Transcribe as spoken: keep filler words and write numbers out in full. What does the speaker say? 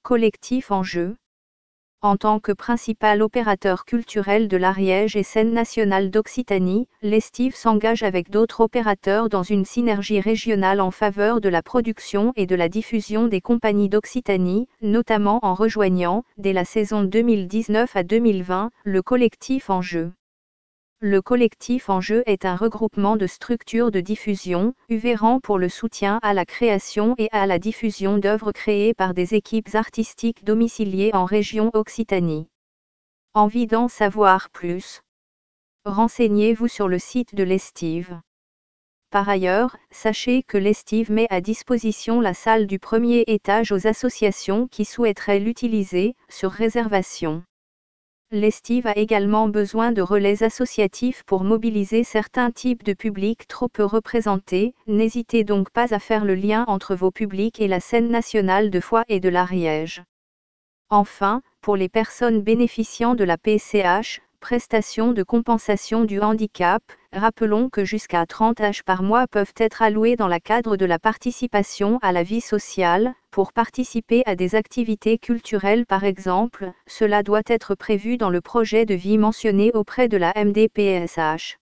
Collectif Enjeu. En tant que principal opérateur culturel de l'Ariège et scène nationale d'Occitanie, l'Estive s'engage avec d'autres opérateurs dans une synergie régionale en faveur de la production et de la diffusion des compagnies d'Occitanie, notamment en rejoignant, dès la saison deux mille dix-neuf à deux mille vingt, le collectif Enjeu. Le collectif Enjeu est un regroupement de structures de diffusion, œuvrant pour le soutien à la création et à la diffusion d'œuvres créées par des équipes artistiques domiciliées en région Occitanie. Envie d'en savoir plus? Renseignez-vous sur le site de l'Estive. Par ailleurs, sachez que l'Estive met à disposition la salle du premier étage aux associations qui souhaiteraient l'utiliser, sur réservation. L'Estive a également besoin de relais associatifs pour mobiliser certains types de publics trop peu représentés, n'hésitez donc pas à faire le lien entre vos publics et la scène nationale de Foix et de l'Ariège. Enfin, pour les personnes bénéficiant de la P C H, prestation de compensation du handicap, rappelons que jusqu'à trente euros par mois peuvent être alloués dans le cadre de la participation à la vie sociale. Pour participer à des activités culturelles par exemple, cela doit être prévu dans le projet de vie mentionné auprès de la M D P S H.